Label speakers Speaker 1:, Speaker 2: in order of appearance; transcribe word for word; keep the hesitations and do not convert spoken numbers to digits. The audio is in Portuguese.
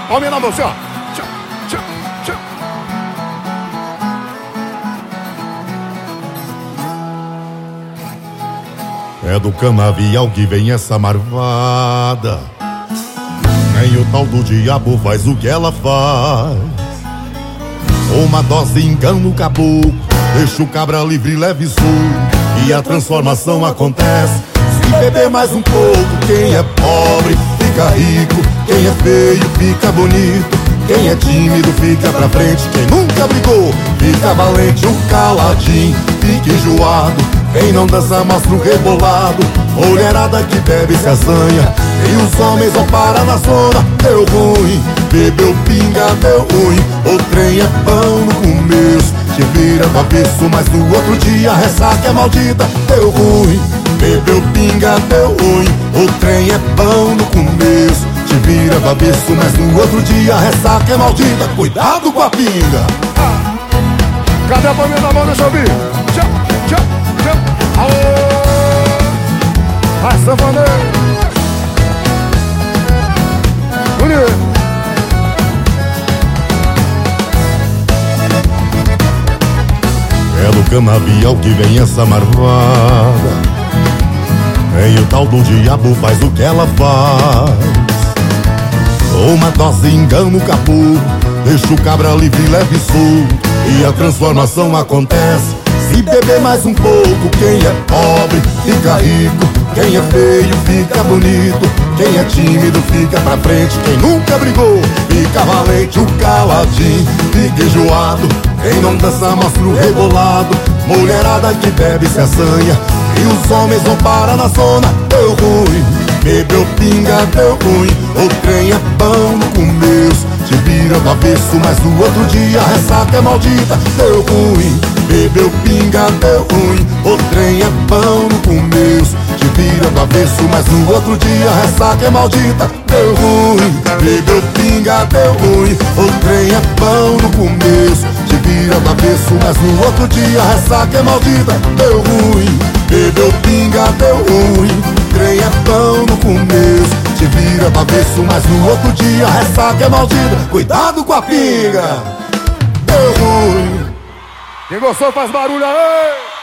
Speaker 1: Palminha na mão, assim, ó. Tchau, tchau, tchau. É do canavial que vem essa marvada. Nem o tal do diabo faz o que ela faz. Uma dose engana o caboclo, deixa o cabra livre, leve e solto, e a transformação acontece. Se beber mais um pouco, quem é pobre fica rico, quem é feio fica bonito, quem é tímido fica pra frente, quem nunca brigou fica valente. O caladinho fica enjoado, quem não dança mostra o rebolado. Mulherada que bebe se assanha, e os homens vão parar na zona. Deu ruim, bebeu pinga, deu ruim. O trem é pão no começo, te vira do avesso, mas no outro dia a ressaca é maldita. Deu ruim, bebeu pinga, deu ruim. O trem é pão no começo, te vira do avesso, mas no outro dia a ressaca é maldita. Cuidado com a pinga. Cadê a palminha na mão, deixa eu ouvir. Tchau, tchau, tchau. Aô! Vai, sanfoneiro. Bonito. É do canavial que vem essa marvada. Nem o tal do diabo faz o que ela faz. Uma dose engana o caboclo, deixa o cabra livre, leve e solto, e a transformação acontece. Se beber mais um pouco, quem é pobre fica rico, quem é feio fica bonito, quem é tímido fica pra frente, quem nunca brigou fica valente. O caladinho fica enjoado, quem não dança mostra o rebolado. Mulherada que bebe se assanha, e os homens vão parar na zona. Deu ruim, bebeu pinga, deu ruim. O trem é pão no começo, te vira do avesso, mas no outro dia a ressaca é maldita. Deu ruim, bebeu pinga, deu ruim. O trem é pão no começo, te vira do avesso, mas no outro dia a ressaca é maldita. Deu ruim, bebeu pinga, deu ruim. O trem é pão no começo, te vira do avesso, mas no outro dia a ressaca é maldita. Deu ruim, bebeu pinga, deu ruim. O trem é pão no começo, te vira do avesso, mas no outro dia a ressaca é maldita. Cuidado com a pinga. Deu ruim. Quem gostou faz barulho aí.